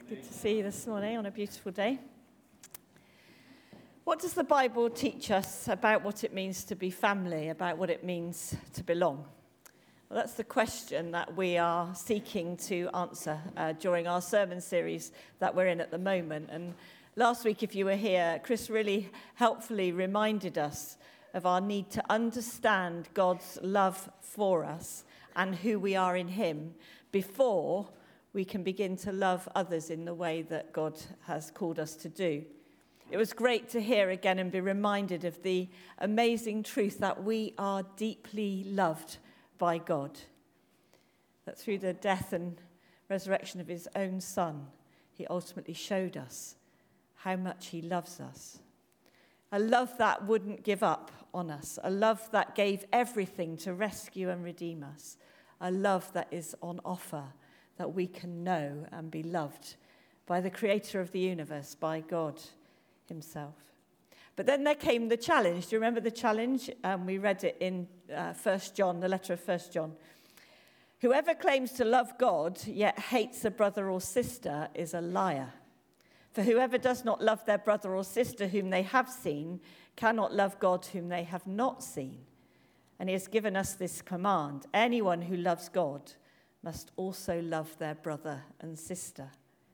Good to see you this morning on a beautiful day. What does the Bible teach us about what it means to be family, about what it means to belong? Well, that's the question that we are seeking to answer during our sermon series that we're in at the moment. And last week, if you were here, Chris really helpfully reminded us of our need to understand God's love for us and who we are in him before we can begin to love others in the way that God has called us to do. It was great to hear again and be reminded of the amazing truth that we are deeply loved by God. That through the death and resurrection of his own Son, he ultimately showed us how much he loves us. A love that wouldn't give up on us. A love that gave everything to rescue and redeem us. A love that is on offer, that we can know and be loved by the creator of the universe, by God himself. But then there came the challenge. Do you remember the challenge? We read it in 1 John, the letter of 1 John. Whoever claims to love God yet hates a brother or sister is a liar. For whoever does not love their brother or sister whom they have seen cannot love God whom they have not seen. And he has given us this command: anyone who loves God must also love their brother and sister.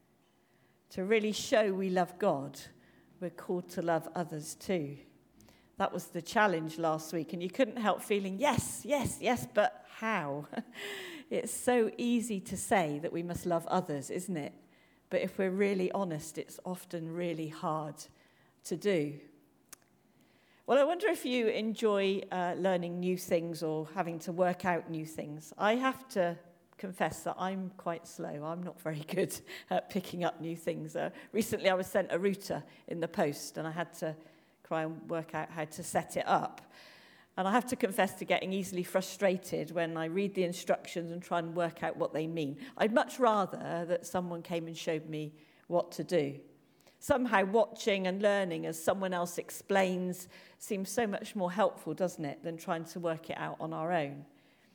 To really show we love God, we're called to love others too. That was the challenge last week, and you couldn't help feeling, yes, but how? It's so easy to say that we must love others, isn't it? But if we're really honest, it's often really hard to do. Well, I wonder if you enjoy learning new things or having to work out new things. I have to confess that I'm quite slow. I'm not very good at picking up new things. Recently, I was sent a router in the post, and I had to try and work out how to set it up. And I have to confess to getting easily frustrated when I read the instructions and try and work out what they mean. I'd much rather that someone came and showed me what to do. Somehow watching and learning as someone else explains seems so much more helpful, doesn't it, than trying to work it out on our own.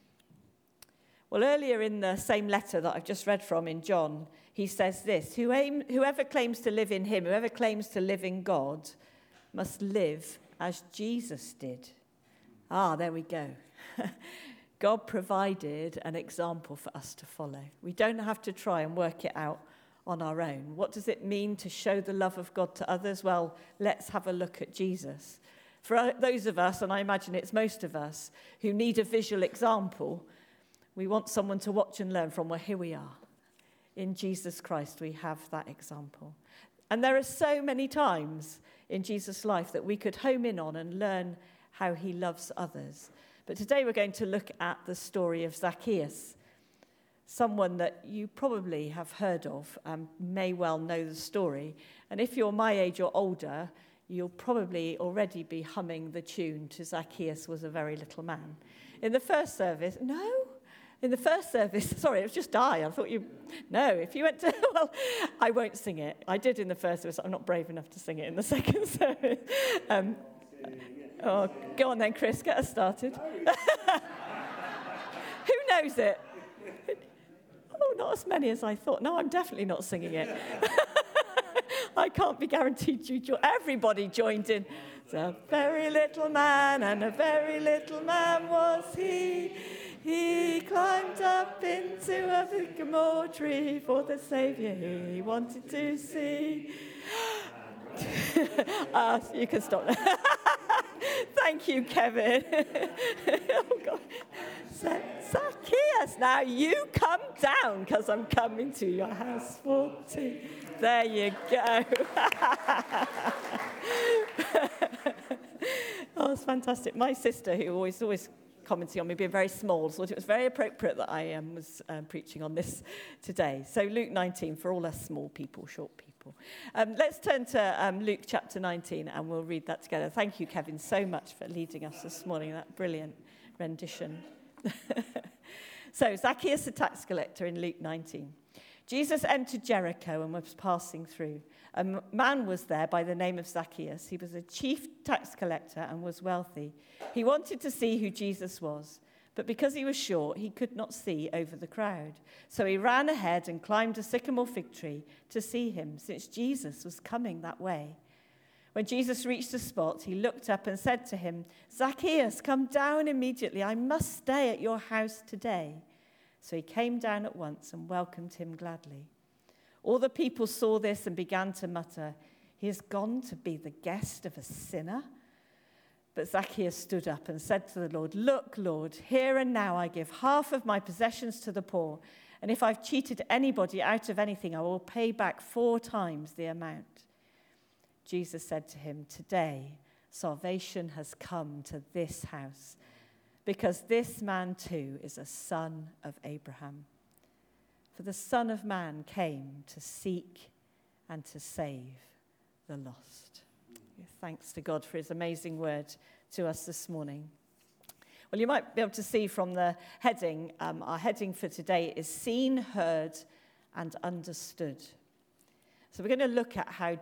Well, earlier in the same letter that I've just read from in John, he says this: whoever claims to live in him, whoever claims to live in God, must live as Jesus did. There we go. God provided an example for us to follow. We don't have to try and work it out on our own. What does it mean to show the love of God to others? Well, let's have a look at Jesus. For those of us, and I imagine it's most of us, who need a visual example, we want someone to watch and learn from. Well, here we are. In Jesus Christ, we have that example. And there are so many times in Jesus' life that we could home in on and learn how he loves others. But today we're going to look at the story of Zacchaeus, someone that you probably have heard of and may well know the story. And if you're my age or older, you'll probably already be humming the tune to Zacchaeus Was a Very Little Man. In the first service, sorry, it was just I thought if you went to, well, I won't sing it. I did in the first service. I'm not brave enough to sing it in the second service. Go on then, Chris, get us started. Who knows it? Oh, not as many as I thought. No, I'm definitely not singing it. I can't be guaranteed everybody joined in. A very little man, and a very little man was he. He climbed up into a sycamore tree for the Saviour he wanted to see. You can stop now. Thank you, Kevin. Oh, God. Zacchaeus, now you come down, because I'm coming to your house for tea. There you go. Oh, it's fantastic. My sister, who always commenting on me being very small, thought it was very appropriate that I was preaching on this today. So Luke 19, for all us small people, short people. Let's turn to Luke chapter 19, and we'll read that together. Thank you, Kevin, so much for leading us this morning, that brilliant rendition. So Zacchaeus, the tax collector, in Luke 19. Jesus entered Jericho and was passing through. A man was there by the name of Zacchaeus. He was a chief tax collector and was wealthy. He wanted to see who Jesus was, But because he was short, he could not see over the crowd. So he ran ahead and climbed a sycamore fig tree to see him, since Jesus was coming that way. When Jesus reached the spot, he looked up and said to him, "Zacchaeus, come down immediately. I must stay at your house today." So he came down at once and welcomed him gladly. All the people saw this and began to mutter, "He has gone to be the guest of a sinner." But Zacchaeus stood up and said to the Lord, "Look, Lord, here and now I give half of my possessions to the poor, and if I've cheated anybody out of anything, I will pay back 4 times the amount." Jesus said to him, "Today salvation has come to this house, because this man too is a son of Abraham. For the Son of Man came to seek and to save the lost." Thanks to God for his amazing word to us this morning. Well, you might be able to see from the heading, our heading for today is Seen, Heard, and Understood. So we're going to look at how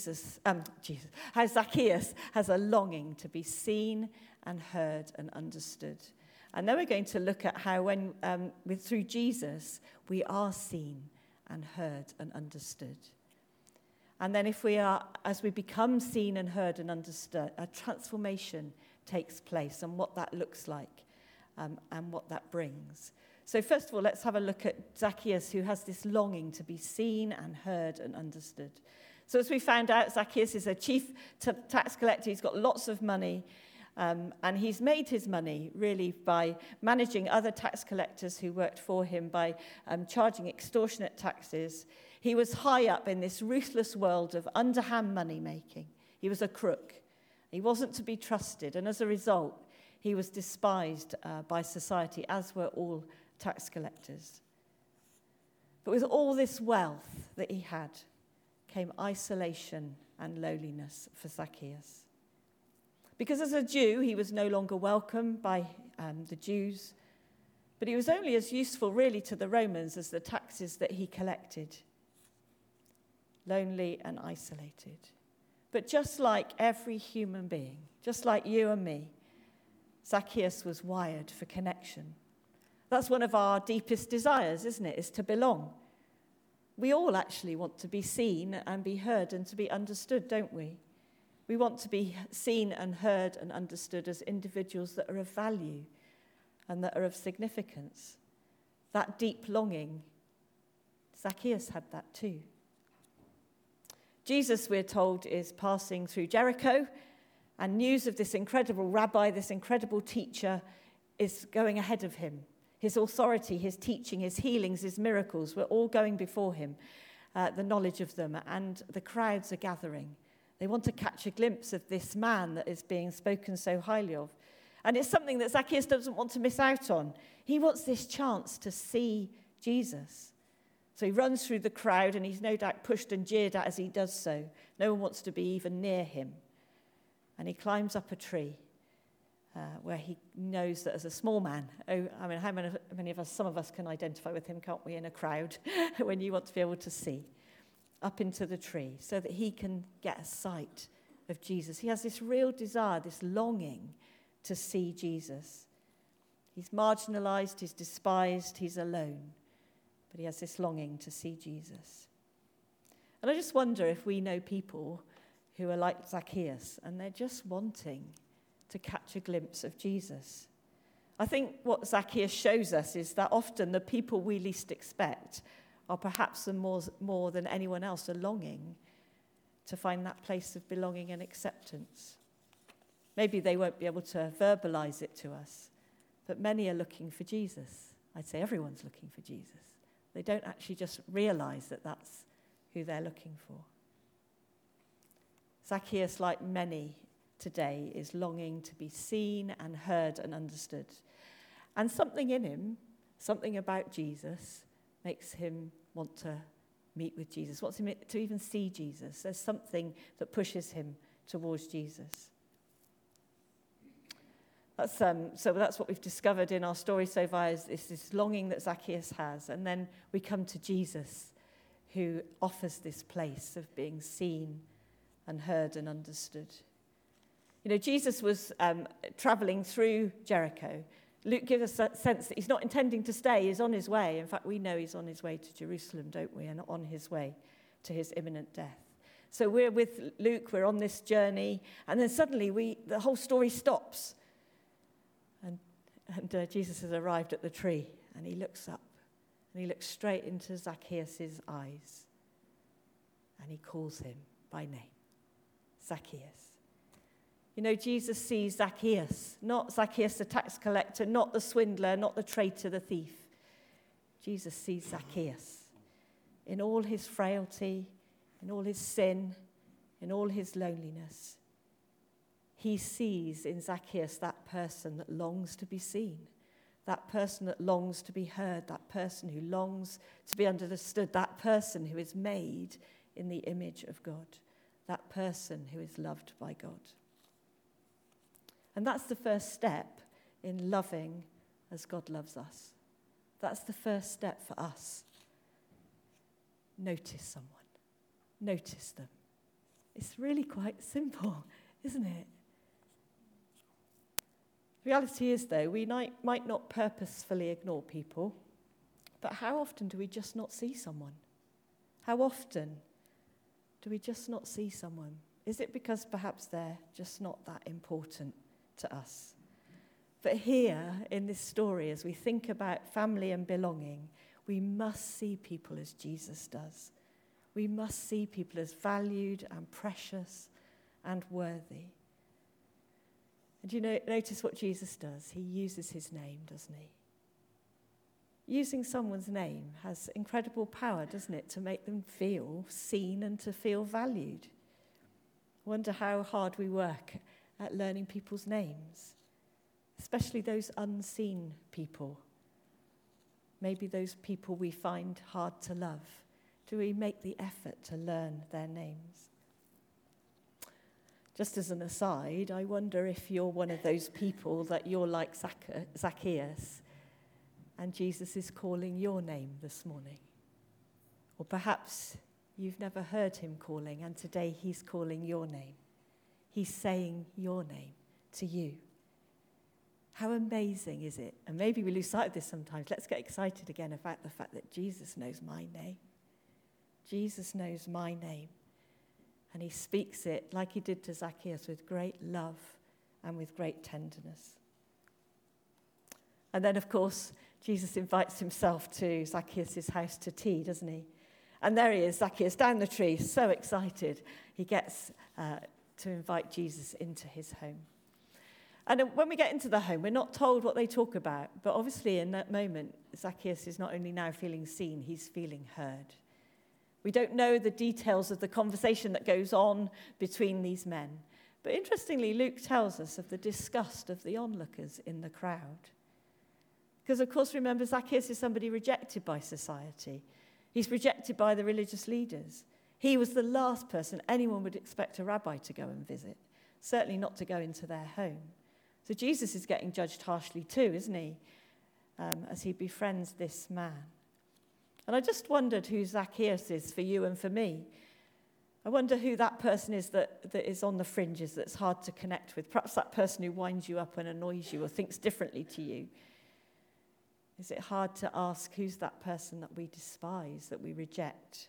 how Zacchaeus has a longing to be seen and heard and understood. And then we're going to look at how through Jesus, we are seen and heard and understood. And then as we become seen and heard and understood, a transformation takes place and what that looks like and what that brings. So first of all, let's have a look at Zacchaeus, who has this longing to be seen and heard and understood. So as we found out, Zacchaeus is a chief tax collector. He's got lots of money, and he's made his money really by managing other tax collectors who worked for him, by charging extortionate taxes. He was high up in this ruthless world of underhand money making. He was a crook. He wasn't to be trusted, and as a result, he was despised by society, as were all tax collectors. But with all this wealth that he had came isolation and lowliness for Zacchaeus. Because as a Jew, he was no longer welcome by the Jews, but he was only as useful really to the Romans as the taxes that he collected. Lonely and isolated. But just like every human being, just like you and me, Zacchaeus was wired for connection. That's one of our deepest desires, isn't it? Is to belong. We all actually want to be seen and be heard and to be understood, don't we? We want to be seen and heard and understood as individuals that are of value and that are of significance. That deep longing, Zacchaeus had that too. Jesus, we're told, is passing through Jericho, and news of this incredible rabbi, this incredible teacher, is going ahead of him. His authority, his teaching, his healings, his miracles were all going before him, the knowledge of them, and the crowds are gathering. They want to catch a glimpse of this man that is being spoken so highly of. And it's something that Zacchaeus doesn't want to miss out on. He wants this chance to see Jesus. So he runs through the crowd, and he's no doubt pushed and jeered at as he does so. No one wants to be even near him. And he climbs up a tree where he knows that as a small man, how many of us, some of us can identify with him, can't we, in a crowd, when you want to be able to see, up into the tree so that he can get a sight of Jesus. He has this real desire, this longing to see Jesus. He's marginalized, he's despised, he's alone. But he has this longing to see Jesus. And I just wonder if we know people who are like Zacchaeus and they're just wanting to catch a glimpse of Jesus. I think what Zacchaeus shows us is that often the people we least expect are perhaps more than anyone else are longing to find that place of belonging and acceptance. Maybe they won't be able to verbalize it to us, but many are looking for Jesus. I'd say everyone's looking for Jesus. They don't actually just realize that that's who they're looking for. Zacchaeus, like many today, is longing to be seen and heard and understood. And something in him, something about Jesus, makes him want to meet with Jesus, wants him to even see Jesus. There's something that pushes him towards Jesus. So that's what we've discovered in our story so far, is this longing that Zacchaeus has. And then we come to Jesus, who offers this place of being seen and heard and understood. You know, Jesus was traveling through Jericho, Luke gives us that sense that he's not intending to stay, he's on his way. In fact, we know he's on his way to Jerusalem, don't we? And on his way to his imminent death. So we're with Luke, we're on this journey, and then suddenly the whole story stops. And Jesus has arrived at the tree, and he looks up, and he looks straight into Zacchaeus' eyes, and he calls him by name, Zacchaeus. You know, Jesus sees Zacchaeus, not Zacchaeus the tax collector, not the swindler, not the traitor, the thief. Jesus sees Zacchaeus in all his frailty, in all his sin, in all his loneliness. He sees in Zacchaeus that person that longs to be seen, that person that longs to be heard, that person who longs to be understood, that person who is made in the image of God, that person who is loved by God. And that's the first step in loving as God loves us. That's the first step for us. Notice someone. Notice them. It's really quite simple, isn't it? The reality is, though, we might not purposefully ignore people, but how often do we just not see someone? How often do we just not see someone? Is it because perhaps they're just not that important to us? But here in this story, as we think about family and belonging, we must see people as Jesus does. We must see people as valued and precious and worthy. And you know, notice what Jesus does. He uses his name, doesn't he? Using someone's name has incredible power, doesn't it, to make them feel seen and to feel valued. I wonder how hard we work at learning people's names, especially those unseen people. Maybe those people we find hard to love. Do we make the effort to learn their names? Just as an aside, I wonder if you're one of those people that you're like Zacchaeus and Jesus is calling your name this morning. Or perhaps you've never heard him calling and today he's calling your name. He's saying your name to you. How amazing is it? And maybe we lose sight of this sometimes. Let's get excited again about the fact that Jesus knows my name. Jesus knows my name. And he speaks it like he did to Zacchaeus with great love and with great tenderness. And then, of course, Jesus invites himself to Zacchaeus' house to tea, doesn't he? And there he is, Zacchaeus, down the tree, so excited. He gets to invite Jesus into his home. And when we get into the home, we're not told what they talk about. But obviously, in that moment, Zacchaeus is not only now feeling seen, he's feeling heard. We don't know the details of the conversation that goes on between these men. But interestingly, Luke tells us of the disgust of the onlookers in the crowd. Because, of course, remember, Zacchaeus is somebody rejected by society. He's rejected by the religious leaders. He was the last person anyone would expect a rabbi to go and visit, certainly not to go into their home. So Jesus is getting judged harshly too, isn't he, as he befriends this man. And I just wondered who Zacchaeus is for you and for me. I wonder who that person is that is on the fringes, that's hard to connect with. Perhaps that person who winds you up and annoys you or thinks differently to you. Is it hard to ask who's that person that we despise, that we reject,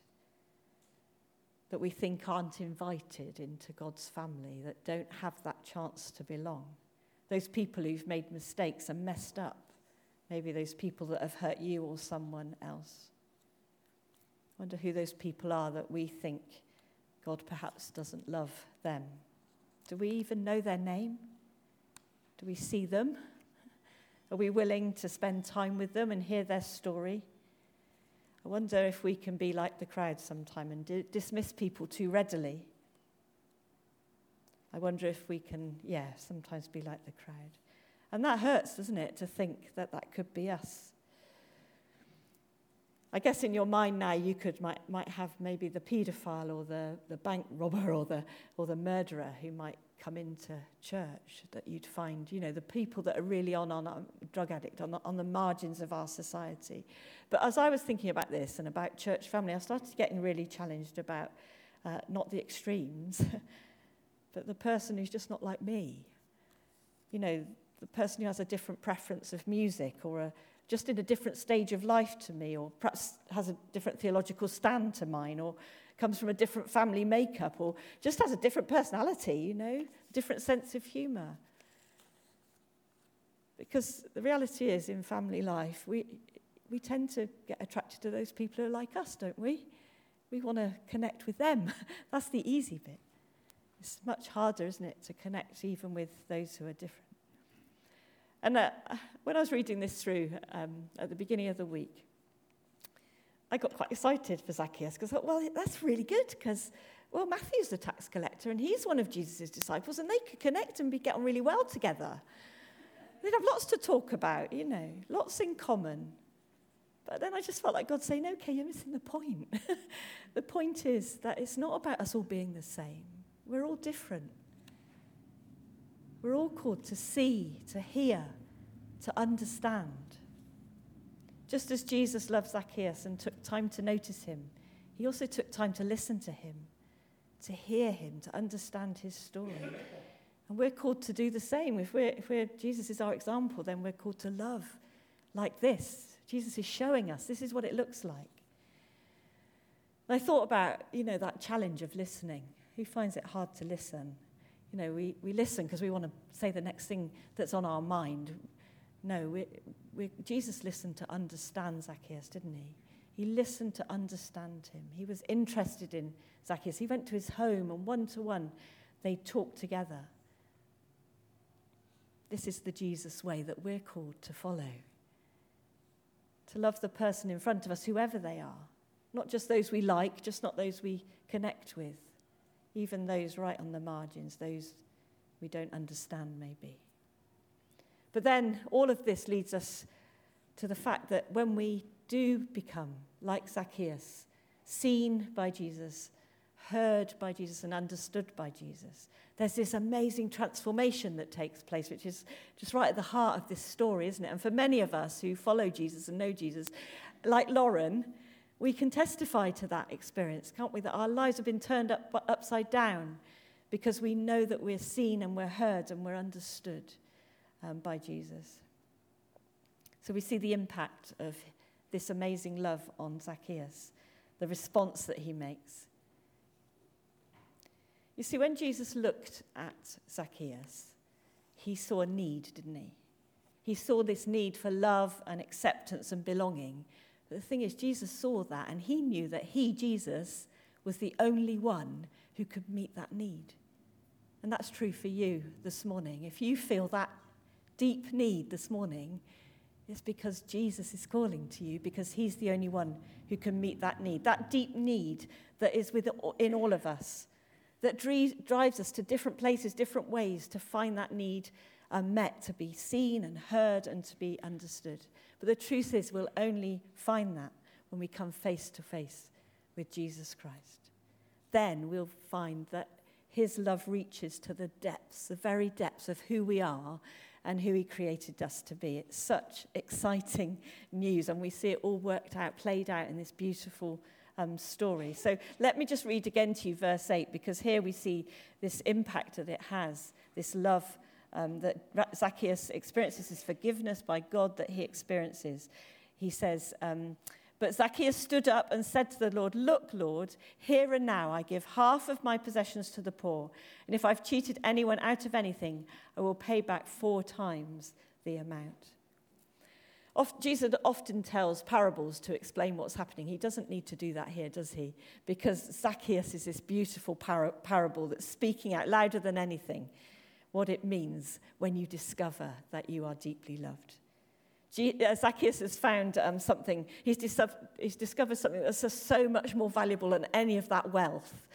that we think aren't invited into God's family, that don't have that chance to belong? Those people who've made mistakes and messed up. Maybe those people that have hurt you or someone else. I wonder who those people are that we think God perhaps doesn't love them. Do we even know their name? Do we see them? Are we willing to spend time with them and hear their story? I wonder if we can be like the crowd sometime and dismiss people too readily. I wonder if we can, sometimes be like the crowd. And that hurts, doesn't it, to think that that could be us. I guess in your mind now you might have maybe the paedophile or the bank robber or the murderer who might come into church, that you'd find, the people that are really on drug addict, on the margins of our society. But as I was thinking about this and about church family, I started getting really challenged about not the extremes, but the person who's just not like me. The the person who has a different preference of music, or just in a different stage of life to me, or perhaps has a different theological stand to mine, or comes from a different family makeup, or just has a different personality, different sense of humour. Because the reality is, in family life, we tend to get attracted to those people who are like us, don't we? We want to connect with them. That's the easy bit. It's much harder, isn't it, to connect even with those who are different. And when I was reading this through at the beginning of the week, I got quite excited for Zacchaeus, because I thought, well, that's really good, because, well, Matthew's the tax collector, and he's one of Jesus' disciples, and they could connect and get on really well together. They'd have lots to talk about, lots in common. But then I just felt like God saying, okay, you're missing the point. The point is that it's not about us all being the same. We're all different. We're all called to see, to hear, to understand. Just as Jesus loved Zacchaeus and took time to notice him, he also took time to listen to him, to hear him, to understand his story. And we're called to do the same. If Jesus is our example, then we're called to love like this. Jesus is showing us this is what it looks like. And I thought about, that challenge of listening. Who finds it hard to listen? We listen because we want to say the next thing that's on our mind. No, Jesus listened to understand Zacchaeus, didn't he? He listened to understand him. He was interested in Zacchaeus. He went to his home, and one-to-one, they talked together. This is the Jesus way that we're called to follow. To love the person in front of us, whoever they are. Not just those we like, just not those we connect with. Even those right on the margins, those we don't understand maybe. But then all of this leads us to the fact that when we do become like Zacchaeus, seen by Jesus, heard by Jesus, and understood by Jesus, there's this amazing transformation that takes place, which is just right at the heart of this story, isn't it? And for many of us who follow Jesus and know Jesus, like Lauren, we can testify to that experience, can't we? That our lives have been turned upside down because we know that we're seen and we're heard and we're understood by Jesus. So we see the impact of this amazing love on Zacchaeus, the response that he makes. You see, when Jesus looked at Zacchaeus, he saw a need, didn't he? He saw this need for love and acceptance and belonging. But the thing is, Jesus saw that, and he knew that he, Jesus, was the only one who could meet that need. And that's true for you this morning. If you feel that deep need this morning, it's because Jesus is calling to you, because he's the only one who can meet that need. That deep need that is in all of us, that drives us to different places, different ways to find that need met, to be seen and heard and to be understood. But the truth is, we'll only find that when we come face to face with Jesus Christ. Then we'll find that his love reaches to the depths, the very depths of who we are and who he created us to be. It's such exciting news, and we see it all worked out, played out in this beautiful story. So let me just read again to you verse 8, because here we see this impact that it has, this love that Zacchaeus experiences, this forgiveness by God that he experiences. He says, but Zacchaeus stood up and said to the Lord, "Look, Lord, here and now I give half of my possessions to the poor, and if I've cheated anyone out of anything, I will pay back 4 times the amount." Jesus often tells parables to explain what's happening. He doesn't need to do that here, does he? Because Zacchaeus is this beautiful parable that's speaking out louder than anything what it means when you discover that you are deeply loved. Zacchaeus has found something. He's discovered something that's just so much more valuable than any of that wealth,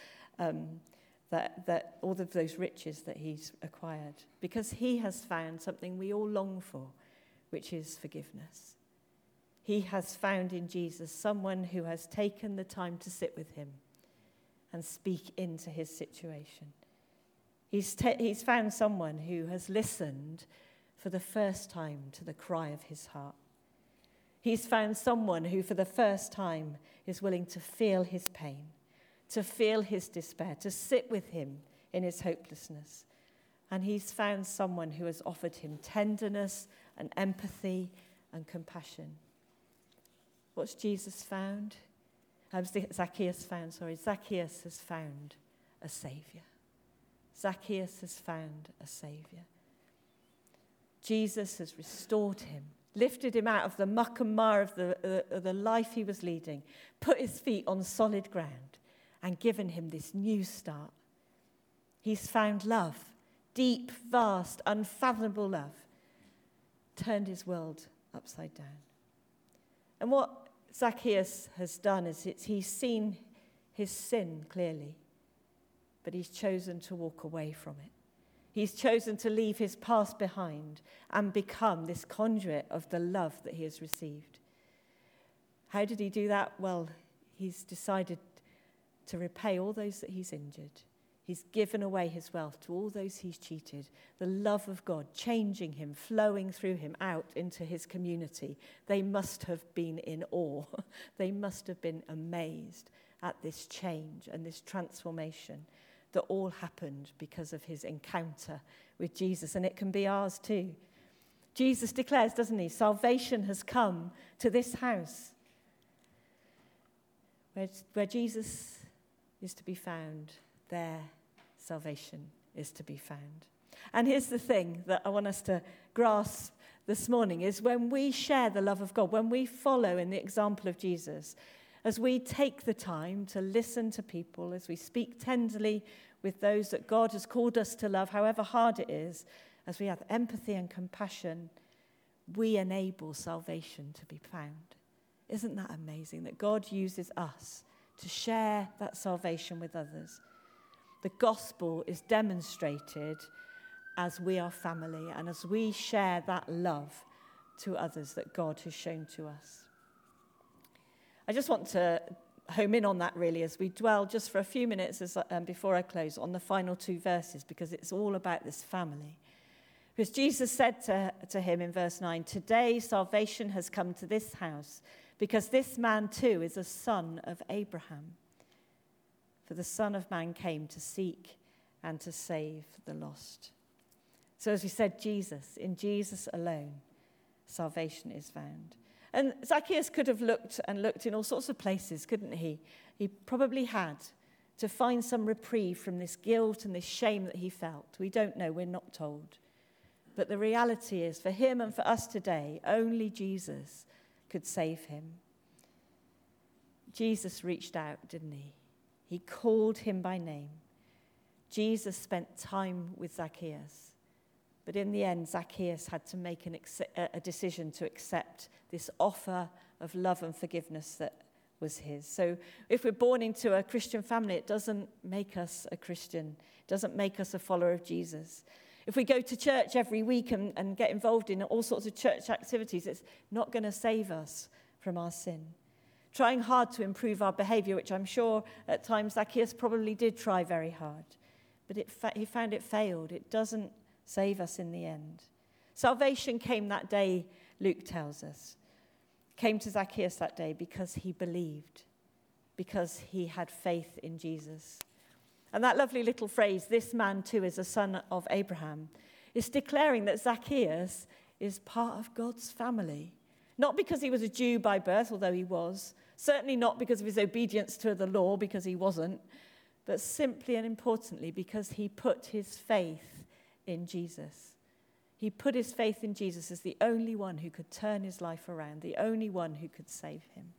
that all of those riches that he's acquired, because he has found something we all long for, which is forgiveness. He has found in Jesus someone who has taken the time to sit with him and speak into his situation. He's found someone who has listened for the first time to the cry of his heart. He's found someone who for the first time is willing to feel his pain, to feel his despair, to sit with him in his hopelessness, And he's found someone who has offered him tenderness and empathy and compassion. What's Jesus found? Zacchaeus has found a Saviour. Zacchaeus has found a Saviour. Jesus has restored him, lifted him out of the muck and mire of the life he was leading, put his feet on solid ground, and given him this new start. He's found love, deep, vast, unfathomable love, turned his world upside down. And what Zacchaeus has done is he's seen his sin clearly, but he's chosen to walk away from it. He's chosen to leave his past behind and become this conduit of the love that he has received. How did he do that? Well, he's decided to repay all those that he's injured. He's given away his wealth to all those he's cheated. The love of God changing him, flowing through him out into his community. They must have been in awe. They must have been amazed at this change and this transformation that all happened because of his encounter with Jesus. And it can be ours too. Jesus declares, doesn't he, salvation has come to this house. Where Jesus is to be found, there salvation is to be found. And here's the thing that I want us to grasp this morning is when we share the love of God, when we follow in the example of Jesus, as we take the time to listen to people, as we speak tenderly with those that God has called us to love, however hard it is, as we have empathy and compassion, we enable salvation to be found. Isn't that amazing that God uses us to share that salvation with others? The gospel is demonstrated as we are family and as we share that love to others that God has shown to us. I just want to home in on that really as we dwell just for a few minutes before I close on the final two verses, because it's all about this family. Because Jesus said to him in verse 9, "Today salvation has come to this house, because this man too is a son of Abraham. For the Son of Man came to seek and to save the lost." So as we said, Jesus, in Jesus alone, salvation is found. And Zacchaeus could have looked in all sorts of places, couldn't he? He probably had, to find some reprieve from this guilt and this shame that he felt. We don't know, we're not told. But the reality is, for him and for us today, only Jesus could save him. Jesus reached out, didn't he? He called him by name. Jesus spent time with Zacchaeus. But in the end, Zacchaeus had to make a decision to accept this offer of love and forgiveness that was his. So if we're born into a Christian family, it doesn't make us a Christian. It doesn't make us a follower of Jesus. If we go to church every week and get involved in all sorts of church activities, it's not going to save us from our sin. Trying hard to improve our behavior, which I'm sure at times Zacchaeus probably did try very hard, but he found it failed. It doesn't save us in the end. Salvation came that day, Luke tells us. Came to Zacchaeus that day because he believed, because he had faith in Jesus. And that lovely little phrase, "this man too is a son of Abraham," is declaring that Zacchaeus is part of God's family. Not because he was a Jew by birth, although he was. Certainly not because of his obedience to the law, because he wasn't. But simply and importantly, because he put his faith in Jesus. He put his faith in Jesus as the only one who could turn his life around, the only one who could save him.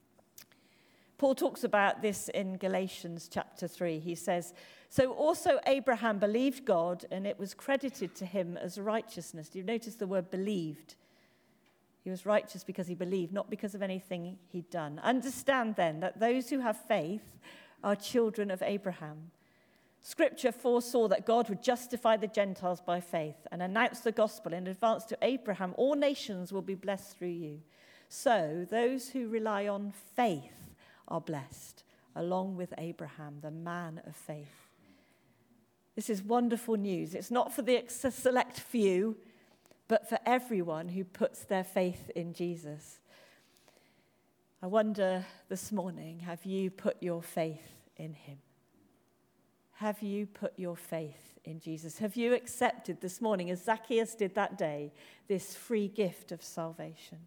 Paul talks about this in Galatians chapter 3. He says, "So also Abraham believed God, and it was credited to him as righteousness." Do you notice the word believed? He was righteous because he believed, not because of anything he'd done. Understand then that those who have faith are children of Abraham. Scripture foresaw that God would justify the Gentiles by faith and announce the gospel in advance to Abraham. All nations will be blessed through you. So those who rely on faith are blessed, along with Abraham, the man of faith. This is wonderful news. It's not for the select few, but for everyone who puts their faith in Jesus. I wonder this morning, have you put your faith in him? Have you put your faith in Jesus? Have you accepted this morning, as Zacchaeus did that day, this free gift of salvation?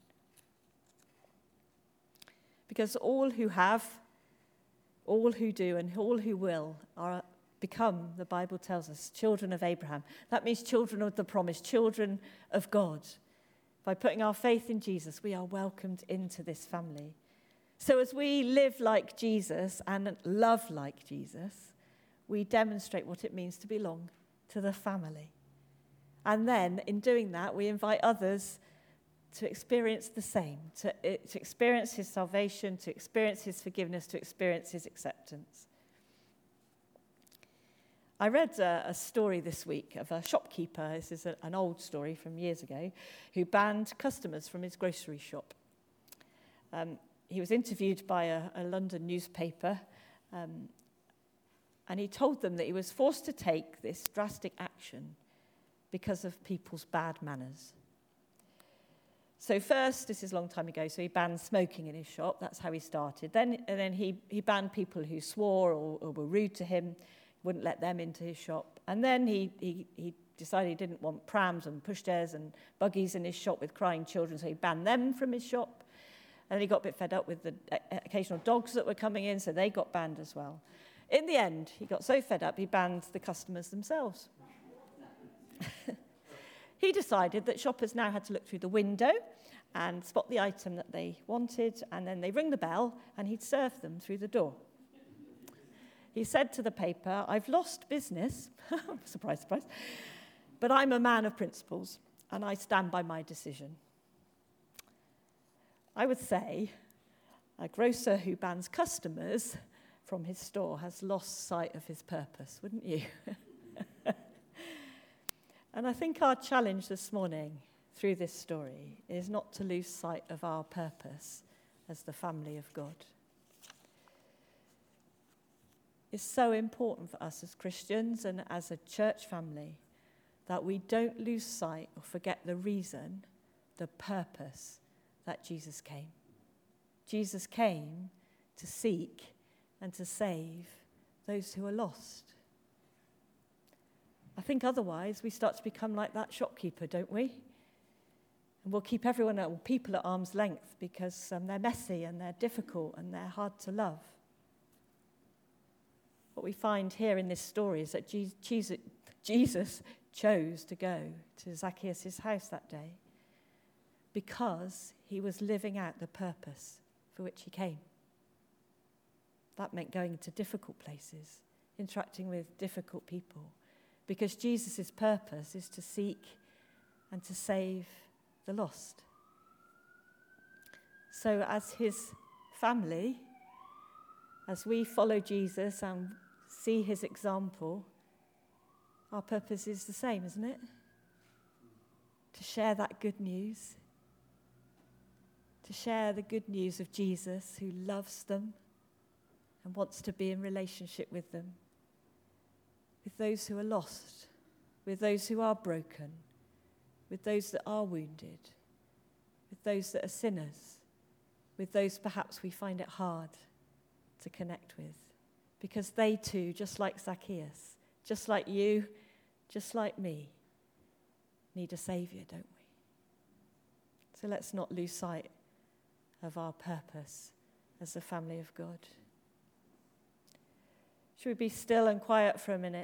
Because all who have, all who do, and all who will are become, the Bible tells us, children of Abraham. That means children of the promise, children of God. By putting our faith in Jesus, we are welcomed into this family. So as we live like Jesus and love like Jesus, we demonstrate what it means to belong to the family. And then, in doing that, we invite others to experience the same, to experience his salvation, to experience his forgiveness, to experience his acceptance. I read a story this week of a shopkeeper, this is an old story from years ago, who banned customers from his grocery shop. He was interviewed by a London newspaper, and he told them that he was forced to take this drastic action because of people's bad manners. So first, this is a long time ago, so he banned smoking in his shop. That's how he started. Then he banned people who swore or were rude to him, wouldn't let them into his shop. And then he decided he didn't want prams and pushchairs and buggies in his shop with crying children, so he banned them from his shop. And then he got a bit fed up with the occasional dogs that were coming in, so they got banned as well. In the end, he got so fed up, he banned the customers themselves. He decided that shoppers now had to look through the window and spot the item that they wanted, and then they ring the bell, and he'd serve them through the door. He said to the paper, "I've lost business," surprise, surprise, "but I'm a man of principles, and I stand by my decision." I would say a grocer who bans customers from his store has lost sight of his purpose, wouldn't you? And I think our challenge this morning through this story is not to lose sight of our purpose as the family of God. It's so important for us as Christians and as a church family that we don't lose sight or forget the reason, the purpose that Jesus came. Jesus came to seek and to save those who are lost. I think otherwise we start to become like that shopkeeper, don't we? And we'll keep people at arm's length because they're messy and they're difficult and they're hard to love. What we find here in this story is that Jesus chose to go to Zacchaeus' house that day because he was living out the purpose for which he came. That meant going to difficult places, interacting with difficult people, because Jesus' purpose is to seek and to save the lost. So as his family, as we follow Jesus and see his example, our purpose is the same, isn't it? To share that good news. To share the good news of Jesus who loves them and wants to be in relationship with them. With those who are lost, with those who are broken, with those that are wounded, with those that are sinners, with those perhaps we find it hard to connect with. Because they too, just like Zacchaeus, just like you, just like me, need a saviour, don't we? So let's not lose sight of our purpose as the family of God. Should we be still and quiet for a minute?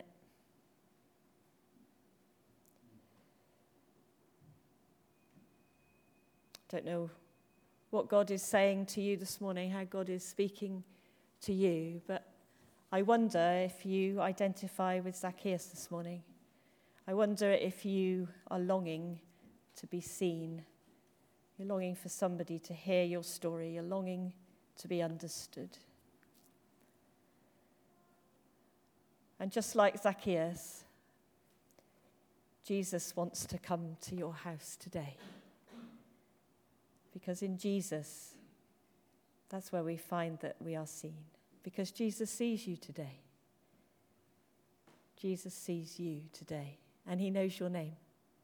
Don't know what God is saying to you this morning, how God is speaking to you, but I wonder if you identify with Zacchaeus this morning. I wonder if you are longing to be seen. You're longing for somebody to hear your story. You're longing to be understood. And just like Zacchaeus, Jesus wants to come to your house today. Because in Jesus, that's where we find that we are seen. Because Jesus sees you today. Jesus sees you today, and he knows your name.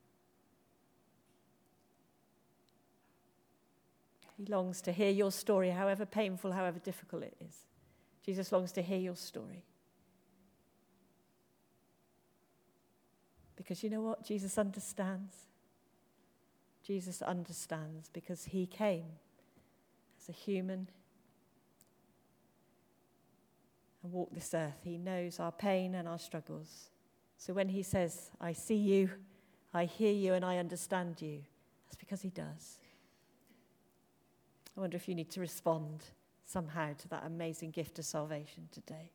He longs to hear your story, however painful, however difficult it is. Jesus longs to hear your story. Because you know what? Jesus understands. Jesus understands because he came as a human and walked this earth. He knows our pain and our struggles. So when he says, I see you, I hear you, and I understand you, that's because he does. I wonder if you need to respond somehow to that amazing gift of salvation today.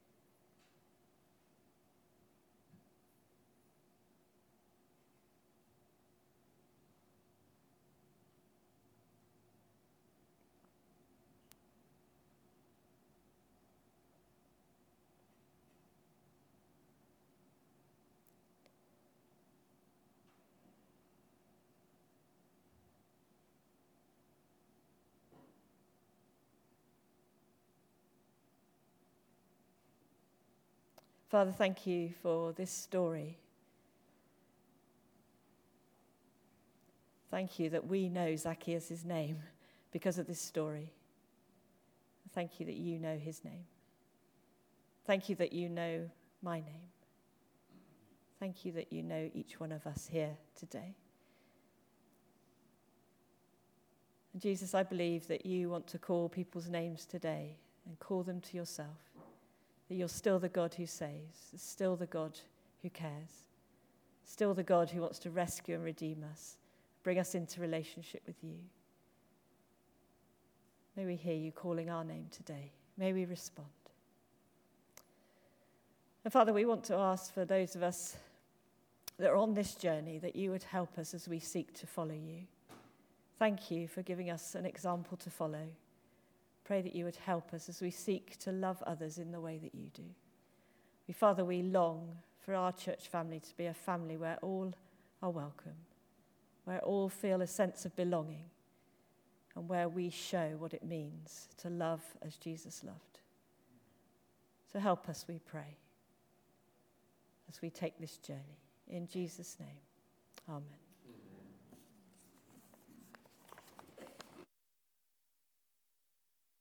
Father, thank you for this story. Thank you that we know Zacchaeus' name because of this story. Thank you that you know his name. Thank you that you know my name. Thank you that you know each one of us here today. And Jesus, I believe that you want to call people's names today and call them to yourself. That you're still the God who saves, still the God who cares, still the God who wants to rescue and redeem us, bring us into relationship with you. May we hear you calling our name today. May we respond. And Father, we want to ask for those of us that are on this journey that you would help us as we seek to follow you. Thank you for giving us an example to follow. Pray that you would help us as we seek to love others in the way that you do. Father, we long for our church family to be a family where all are welcome, where all feel a sense of belonging, and where we show what it means to love as Jesus loved. So help us, we pray, as we take this journey. In Jesus' name, amen.